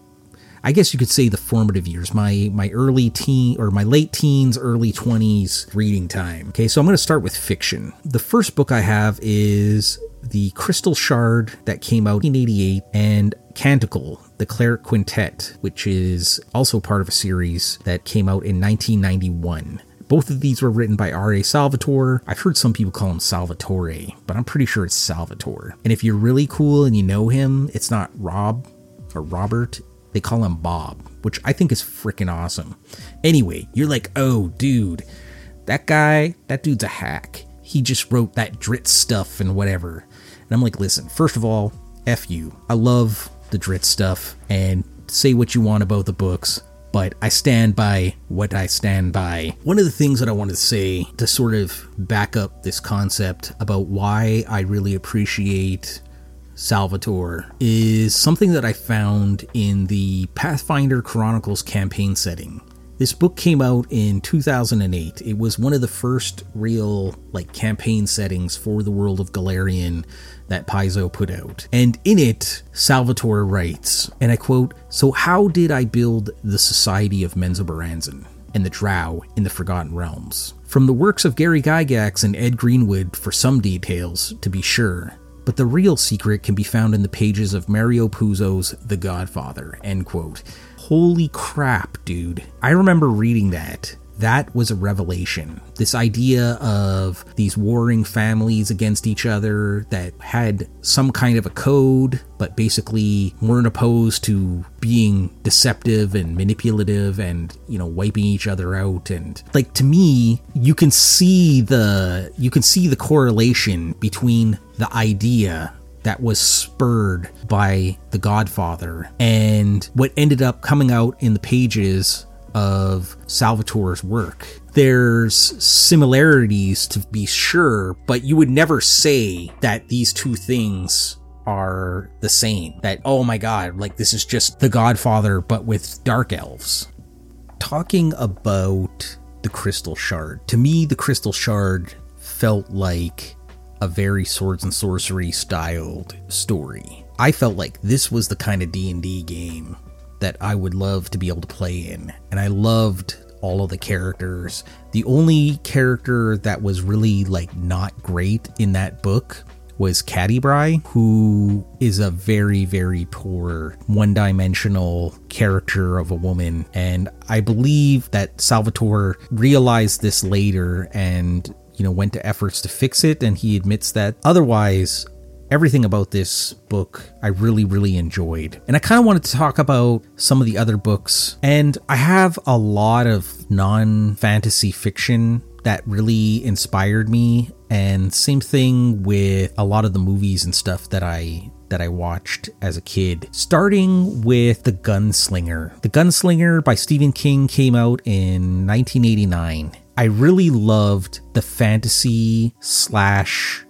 I guess you could say the formative years, my early teen, or my late teens, early 20s reading time. Okay, so I'm going to start with fiction. The first book I have is The Crystal Shard, that came out in 1988, and Canticle, the Cleric Quintet, which is also part of a series that came out in 1991. Both of these were written by R.A. Salvatore. I've heard some people call him Salvatore, but I'm pretty sure it's Salvatore. And if you're really cool and you know him, it's not Rob or Robert. They call him Bob, which I think is freaking awesome. Anyway, you're like, oh, dude, that dude's a hack. He just wrote that Dritz stuff and whatever. And I'm like, listen, first of all, F you. I love the Dritz stuff, and say what you want about the books, but I stand by what I stand by. One of the things that I wanted to say to sort of back up this concept about why I really appreciate Salvatore is something that I found in the Pathfinder Chronicles campaign setting. This book came out in 2008. It was one of the first real campaign settings for the world of Golarion that Paizo put out. And in it, Salvatore writes, and I quote, "So how did I build the Society of Menzoberranzan and the Drow in the Forgotten Realms? From the works of Gary Gygax and Ed Greenwood for some details, to be sure. But the real secret can be found in the pages of Mario Puzo's The Godfather," end quote. Holy crap, dude. I remember reading that. That was a revelation. This idea of these warring families against each other that had some kind of a code, but basically weren't opposed to being deceptive and manipulative and, wiping each other out. And to me, you can see the correlation between the idea that was spurred by The Godfather and what ended up coming out in the pages of Salvatore's work. There's similarities, to be sure, but you would never say that these two things are the same. That, oh my god, like this is just The Godfather, but with dark elves. Talking about the Crystal Shard, to me, the Crystal Shard felt like a very Swords and Sorcery styled story. I felt like this was the kind of D&D game that I would love to be able to play in, and I loved all of the characters. The only character that was really like not great in that book was Cadibry, who is a very, very poor one-dimensional character of a woman. And I believe that Salvatore realized this later and, went to efforts to fix it. And he admits that. Otherwise, everything about this book I really, really enjoyed. And I kind of wanted to talk about some of the other books. And I have a lot of non-fantasy fiction that really inspired me, and same thing with a lot of the movies and stuff that I watched as a kid. Starting with The Gunslinger. The Gunslinger by Stephen King came out in 1989. I really loved the fantasy slash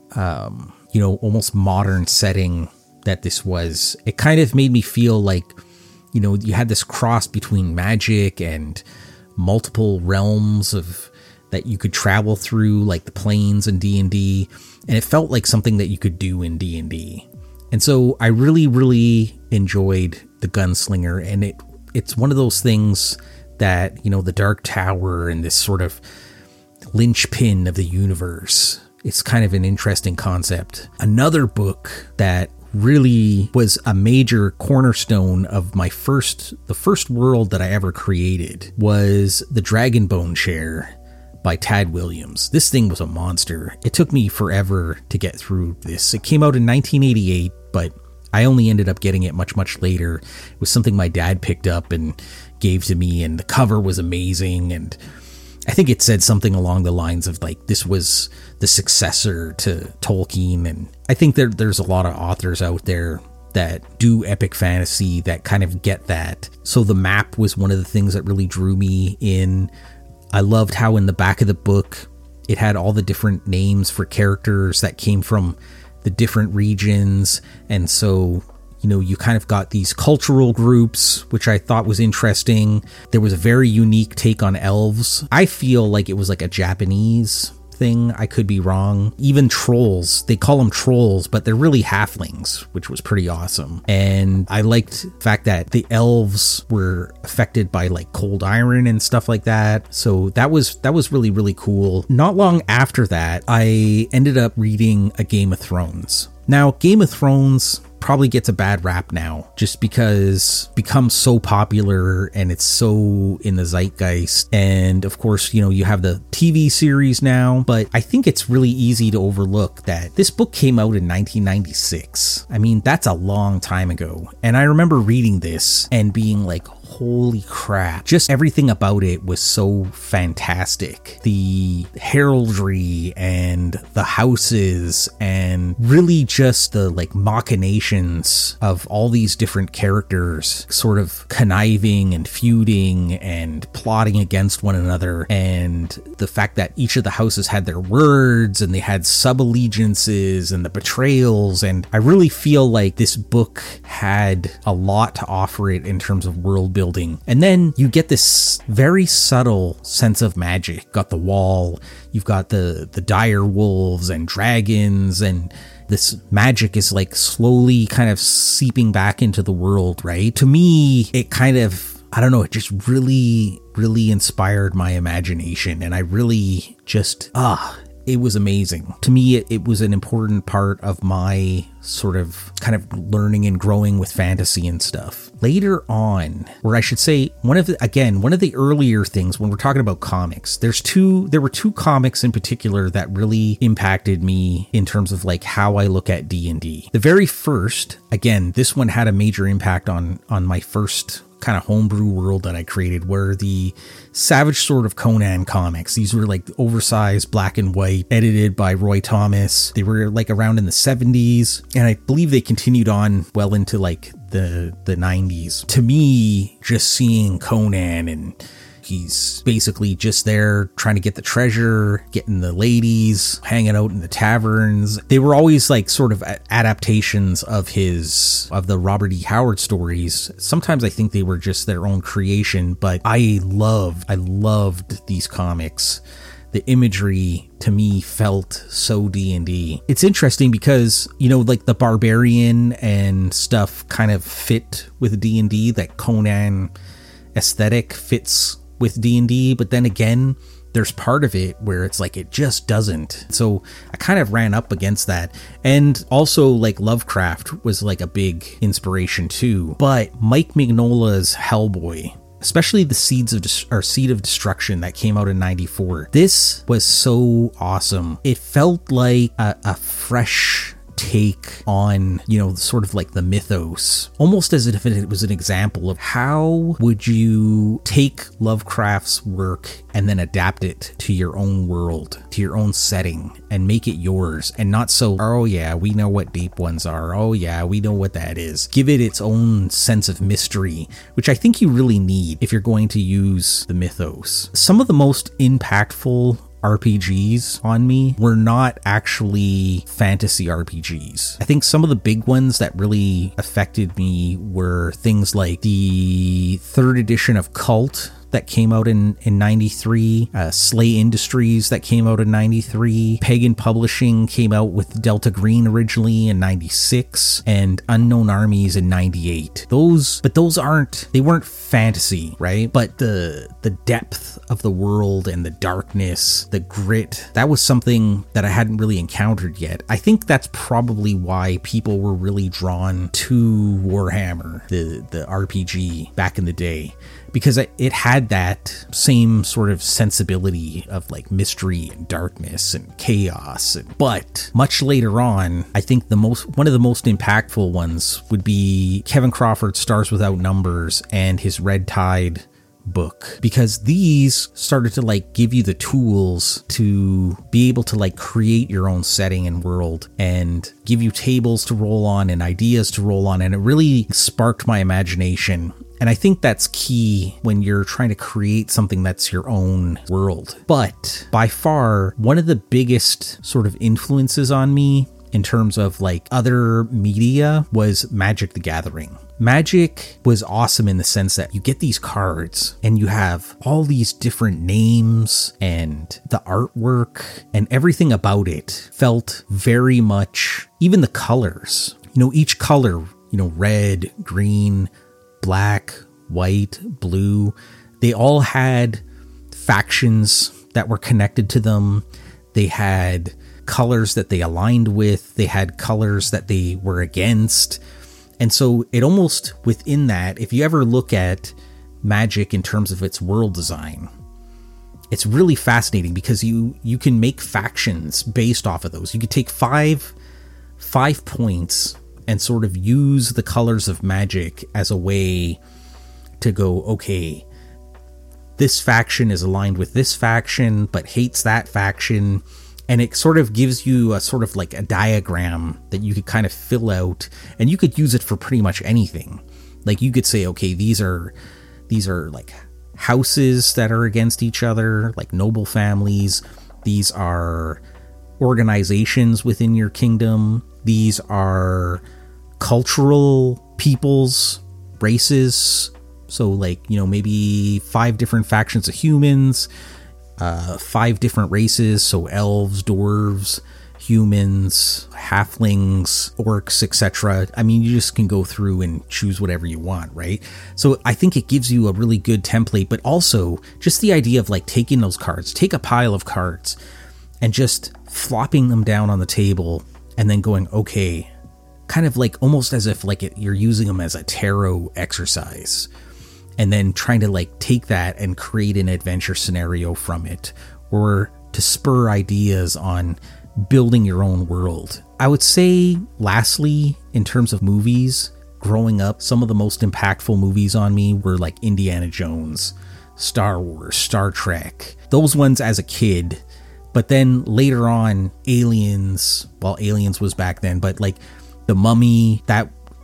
almost modern setting that this was. It kind of made me feel like, you had this cross between magic and multiple realms of that you could travel through, like the planes in D&D, and it felt like something that you could do in D&D. And so I really, really enjoyed The Gunslinger, and it's one of those things that, the Dark Tower and this sort of linchpin of the universe, it's kind of an interesting concept. Another book that really was a major cornerstone of the first world that I ever created was The Dragonbone Chair by Tad Williams. This thing was a monster. It took me forever to get through this. It came out in 1988, but I only ended up getting it much, much later. It was something my dad picked up and gave to me, and the cover was amazing, and I think it said something along the lines of like this was the successor to Tolkien. And I think there's a lot of authors out there that do epic fantasy that kind of get that. So the map was one of the things that really drew me in. I loved how in the back of the book, it had all the different names for characters that came from the different regions. And so, you kind of got these cultural groups, which I thought was interesting. There was a very unique take on elves. I feel like it was like a Japanese thing. I could be wrong. Even trolls, they call them trolls, but they're really halflings, which was pretty awesome. And I liked the fact that the elves were affected by like cold iron and stuff like that. So that was really, really cool. Not long after that, I ended up reading A Game of Thrones. Now, Game of Thrones probably gets a bad rap now just because it becomes so popular and it's so in the zeitgeist. And of course, you have the TV series now, but I think it's really easy to overlook that this book came out in 1996. I mean, that's a long time ago. And I remember reading this and being like, holy crap. Just everything about it was so fantastic. The heraldry and the houses and really just the like machinations of all these different characters sort of conniving and feuding and plotting against one another. And the fact that each of the houses had their words and they had sub-allegiances and the betrayals. And I really feel like this book had a lot to offer it in terms of world building. And then you get this very subtle sense of magic. Got the wall, you've got the dire wolves and dragons, and this magic is like slowly kind of seeping back into the world, right? To me, it kind of, I don't know, it just really, really inspired my imagination. And I really just, it was amazing. To me, it was an important part of my sort of kind of learning and growing with fantasy and stuff. Later on, or I should say, one of the earlier things when we're talking about comics, there were two comics in particular that really impacted me in terms of like how I look at D&D. The very first, again, this one had a major impact on my first kind of homebrew world that I created, were the Savage Sword of Conan comics. These were like oversized black and white, edited by Roy Thomas. They were like around in the 70s, and I believe they continued on well into like the 90s. To me, just seeing Conan and He's basically just there trying to get the treasure, getting the ladies, hanging out in the taverns. They were always like sort of adaptations of the Robert E. Howard stories. Sometimes I think they were just their own creation, but I loved these comics. The imagery to me felt so D&D. It's interesting because, like the barbarian and stuff kind of fit with D&D, that Conan aesthetic fits with D&D, but then again, there's part of it where it's like it just doesn't. So I kind of ran up against that. And also like Lovecraft was like a big inspiration too. But Mike Mignola's Hellboy, especially the Seed of Destruction that came out in 94. This was so awesome. It felt like a fresh take on, sort of like the mythos, almost as if it was an example of how would you take Lovecraft's work and then adapt it to your own world, to your own setting, and make it yours, and not so, oh yeah, we know what Deep Ones are, oh yeah, we know what that is. Give it its own sense of mystery, which I think you really need if you're going to use the mythos. Some of the most impactful RPGs on me were not actually fantasy RPGs. I think some of the big ones that really affected me were things like the 3rd edition of Cult that came out in 93, Slay Industries that came out in 93, Pagan Publishing came out with Delta Green originally in 96, and Unknown Armies in 98. Those weren't fantasy, right? But the depth of the world and the darkness, the grit, that was something that I hadn't really encountered yet. I think that's probably why people were really drawn to Warhammer, the RPG back in the day, because it had that same sort of sensibility of like mystery and darkness and chaos. But much later on, I think one of the most impactful ones would be Kevin Crawford's Stars Without Numbers and his Red Tide book, because these started to like give you the tools to be able to like create your own setting and world and give you tables to roll on and ideas to roll on, and it really sparked my imagination. And I think that's key when you're trying to create something that's your own world. But by far, one of the biggest sort of influences on me in terms of like other media was Magic the Gathering. Magic was awesome in the sense that you get these cards and you have all these different names, and the artwork and everything about it felt very much, even the colors, each color, red, green, black, white, blue, they all had factions that were connected to them. They had colors that they aligned with. They had colors that they were against. And so it almost within that, if you ever look at Magic in terms of its world design, it's really fascinating because you can make factions based off of those. You could take five points and sort of use the colors of Magic as a way to go, okay, this faction is aligned with this faction, but hates that faction. And it sort of gives you a sort of like a diagram that you could kind of fill out, and you could use it for pretty much anything. Like you could say, okay, these are like houses that are against each other, like noble families. These are organizations within your kingdom. These are cultural peoples, races. So like, maybe 5 different factions of humans, 5 different races. So elves, dwarves, humans, halflings, orcs, etc. I mean, you just can go through and choose whatever you want, right? So I think it gives you a really good template, but also just the idea of like taking those cards, take a pile of cards and just flopping them down on the table and then going, okay, kind of like almost as if like you're using them as a tarot exercise, and then trying to like take that and create an adventure scenario from it, or to spur ideas on building your own world. I would say lastly, in terms of movies, growing up, some of the most impactful movies on me were like Indiana Jones, Star Wars, Star Trek, those ones as a kid. But then later on, Aliens was back then, but like The Mummy, that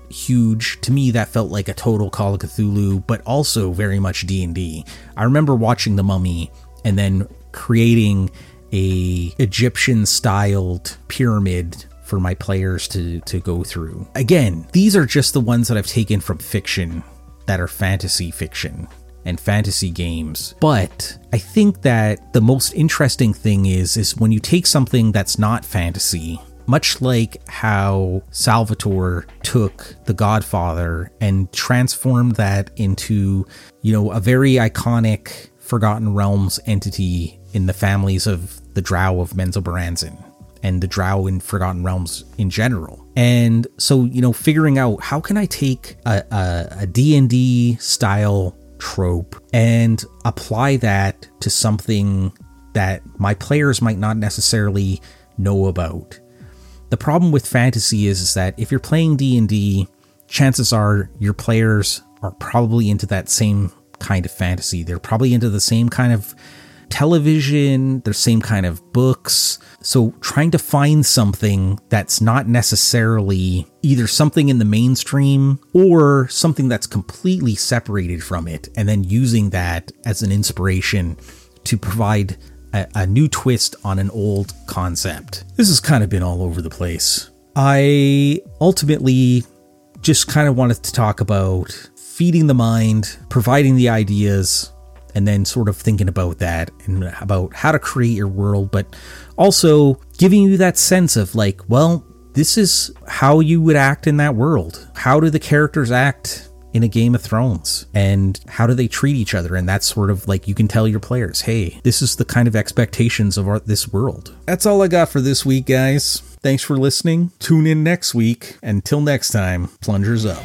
huge. To me, that felt like a total Call of Cthulhu, but also very much D&D. I remember watching The Mummy and then creating a Egyptian-styled pyramid for my players to go through. Again, these are just the ones that I've taken from fiction that are fantasy fiction and fantasy games. But I think that the most interesting thing is when you take something that's not fantasy, much like how Salvatore took The Godfather and transformed that into, a very iconic Forgotten Realms entity in the families of the Drow of Menzoberranzan and the Drow in Forgotten Realms in general. And so, figuring out how can I take a D&D style trope and apply that to something that my players might not necessarily know about. The problem with fantasy is that if you're playing D&D, chances are your players are probably into that same kind of fantasy. They're probably into the same kind of television, the same kind of books. So trying to find something that's not necessarily either something in the mainstream or something that's completely separated from it, and then using that as an inspiration to provide a new twist on an old concept. This has kind of been all over the place. I ultimately just kind of wanted to talk about feeding the mind, providing the ideas, and then sort of thinking about that and about how to create your world, but also giving you that sense of like, well, this is how you would act in that world. How do the characters act in a Game of Thrones? And how do they treat each other? And that's sort of like, you can tell your players, hey, this is the kind of expectations of this world. That's all I got for this week, guys. Thanks for listening. Tune in next week. Until next time, plungers up.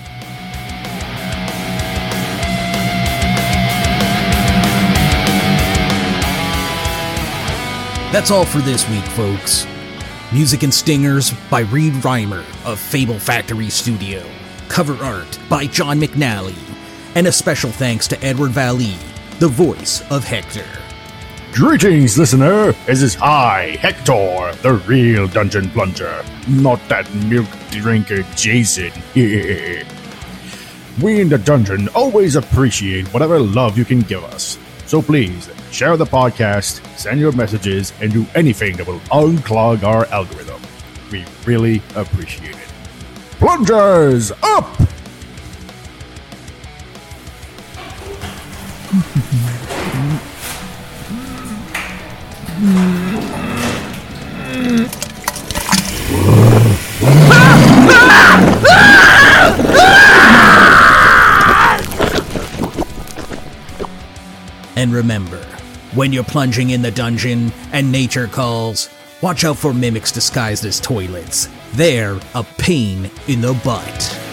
That's all for this week, folks. Music and stingers by Reed Reimer of Fable Factory Studio. Cover art by John McNally. And a special thanks to Edward Valley, the voice of Hector. Greetings, listener. This is I, Hector, the real Dungeon Plunger, not that milk drinker Jason. We in the dungeon always appreciate whatever love you can give us. So please, share the podcast, send your messages, and do anything that will unclog our algorithm. We really appreciate it. Plungers up! And remember, when you're plunging in the dungeon and nature calls, watch out for mimics disguised as toilets. They're a pain in the butt.